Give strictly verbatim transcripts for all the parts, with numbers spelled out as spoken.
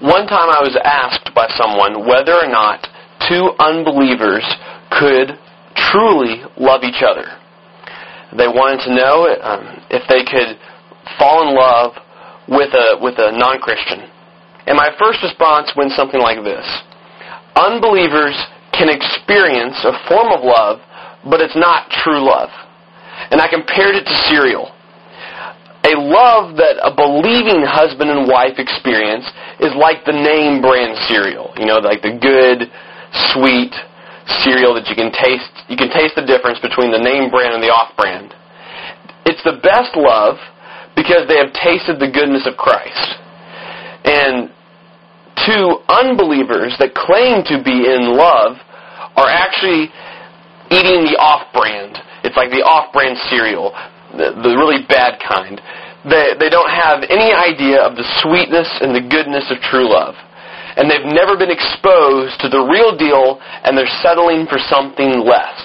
One time I was asked by someone whether or not two unbelievers could truly love each other. They wanted to know um, if they could fall in love with a with a non-Christian. And my first response went something like this. Unbelievers can experience a form of love, but it's not true love. And I compared it to cereal. A love that a believing husband and wife experience is like the name brand cereal. You know, like the good, sweet cereal that you can taste. You can taste the difference between the name brand and the off-brand. It's the best love because they have tasted the goodness of Christ. And two unbelievers that claim to be in love are actually eating the off-brand. It's like the off-brand cereal. The, the really bad kind. They they don't have any idea of the sweetness and the goodness of true love. And they've never been exposed to the real deal, and they're settling for something less.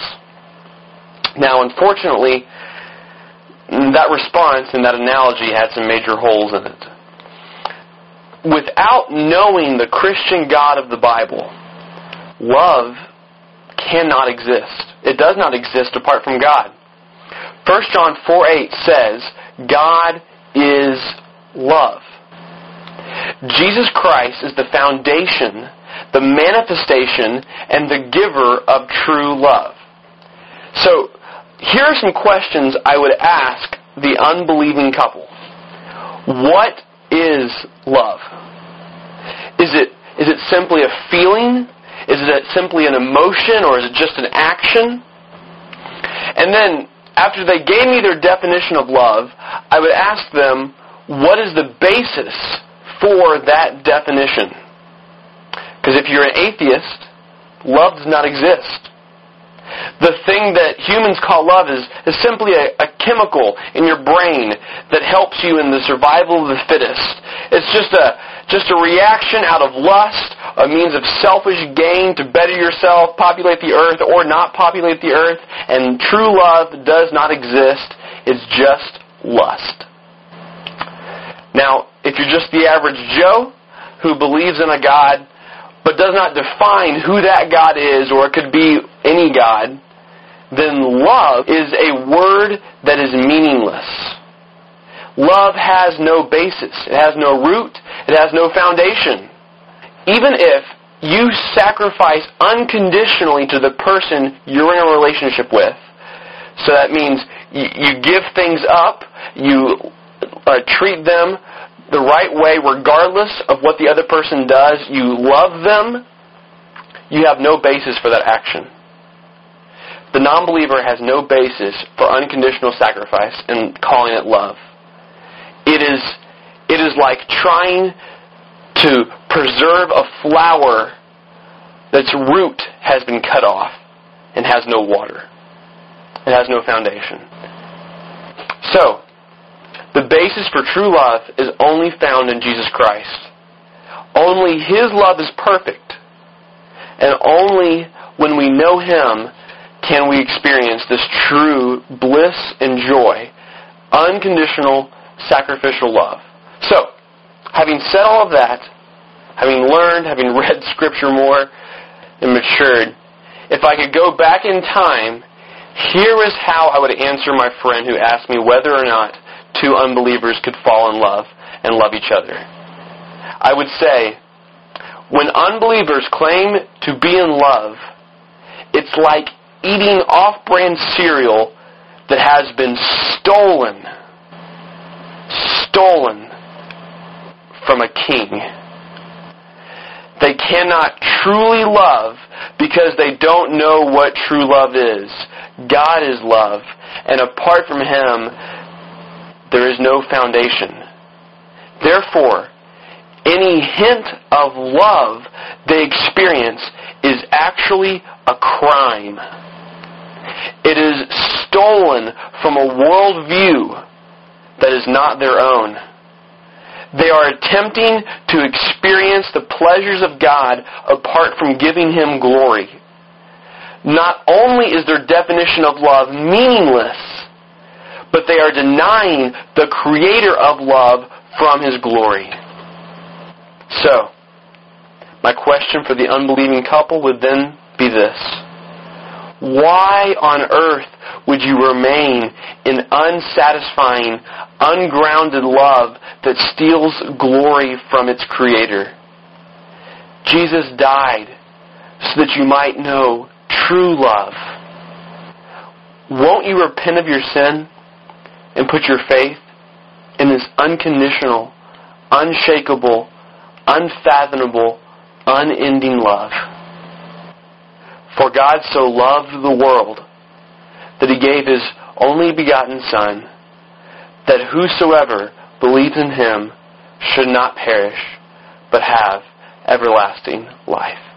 Now, unfortunately, that response and that analogy had some major holes in it. Without knowing the Christian God of the Bible, love cannot exist. It does not exist apart from God. First John four eight says, God is love. Jesus Christ is the foundation, the manifestation, and the giver of true love. So, here are some questions I would ask the unbelieving couple. What is love? Is it, is it simply a feeling? Is it simply an emotion, or is it just an action? And then, after they gave me their definition of love, I would ask them, what is the basis for that definition? Because if you're an atheist, love does not exist. The thing that humans call love is, is simply a, a chemical in your brain that helps you in the survival of the fittest. It's just a just a reaction out of lust, a means of selfish gain to better yourself, populate the earth, or not populate the earth. And true love does not exist. It's just lust. Now, if you're just the average Joe who believes in a God, but does not define who that God is, or it could be any God, then love is a word that is meaningless. Love has no basis. It has no root. It has no foundation. Even if you sacrifice unconditionally to the person you're in a relationship with, so that means you, you give things up, you uh, treat them the right way regardless of what the other person does, you love them, you have no basis for that action. The non-believer has no basis for unconditional sacrifice and calling it love. It is, it is like trying to preserve a flower that's root has been cut off and has no water. It has no foundation. So, the basis for true love is only found in Jesus Christ. Only His love is perfect. And only when we know Him can we experience this true bliss and joy, unconditional, sacrificial love. So, having said all of that, having learned, having read Scripture more and matured, if I could go back in time, here is how I would answer my friend who asked me whether or not two unbelievers could fall in love and love each other. I would say, when unbelievers claim to be in love, it's like eating off-brand cereal that has been stolen, stolen from a king. They cannot truly love because they don't know what true love is. God is love, and apart from Him, there is no foundation. Therefore, any hint of love they experience is actually a crime. It is stolen from a worldview that is not their own. They are attempting to experience the pleasures of God apart from giving Him glory. Not only is their definition of love meaningless, but they are denying the Creator of love from His glory. So, question for the unbelieving couple would then be this: why on earth would you remain in unsatisfying, ungrounded love that steals glory from its creator? Jesus died so that you might know true love. Won't you repent of your sin and put your faith in this unconditional, unshakable, unfathomable, unending love? For God so loved the world that He gave His only begotten Son, that whosoever believes in Him should not perish, but have everlasting life.